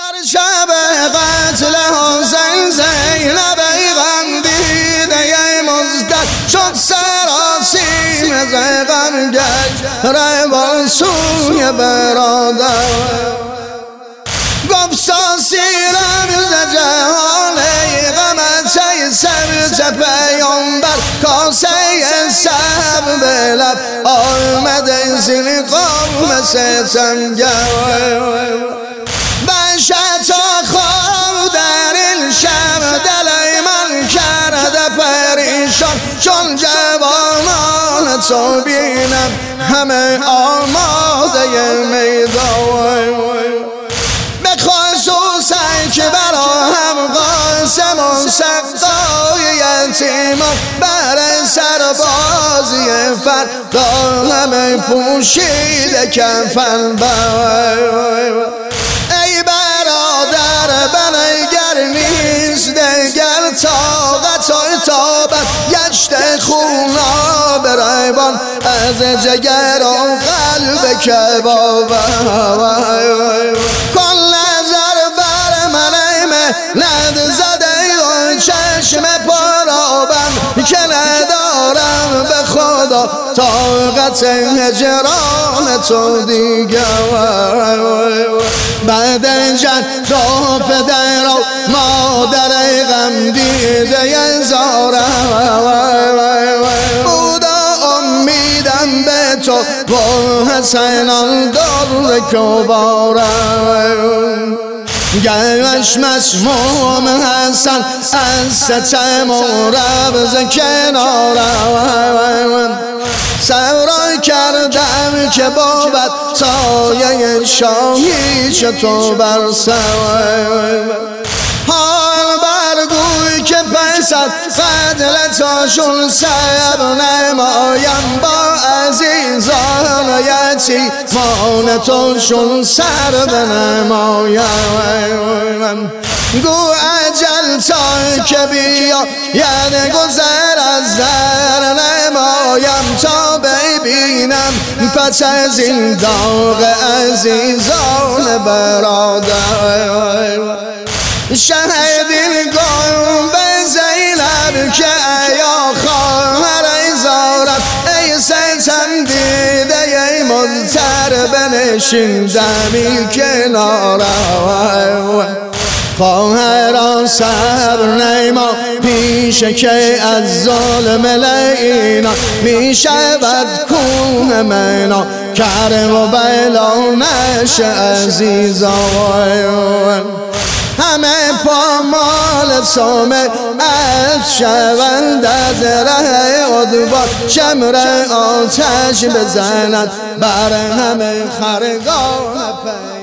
در شب قتل حسین زینب غم دیده مزدک شد سراسیم ز غم گشت سوی برادر گفت ساسیرم ز جهان غمت سبت پیامبر کاسه سب به لب آمده زیر قوم ستمگر بشت خواب در این شب دل من کرده پریشان چون جوانان تو بینم همه آماده میدان به خصوصا که برا هم قاسم و سقای یتیمان بر سربازی فردا همه پوشیده کفن ای برادر بنگر نیست دگر طاقت و تابت گشت خونا بریبان از جگر و قلب کباب کن نظر بر من ند زده و چشم پرابم که ندارم به خدا طاقت هجران تو دیگر بعد جن تو پدر و مادر غم دیده زارم بودا امیدم به تو و حسینان در کبارم گشت مسموم حسن از ستم و ربز کنارم سرای کردم که بابت سایه شاهی چطور بر سویم حال برگوی که پس از فضل تاشون سب نمایم با عزیزان و یتیمان توشون سر بنمایم گو اجل تا که بیا یعنی گذر از در نمایم تا ببینم پس از این داغ عزیزان برادر شهدین گم به زینب که ایا خواهر ایزارم ای ستم دیده ای مضطر بنشین دمی کنارم خواهران صبر نیما پیش که از ظلم لینا می شود کوه منا کرم و بلا نشه عزیزان همه پامال سومه از شوند از ره ادوار شمر آتش بزند بر همه خرگان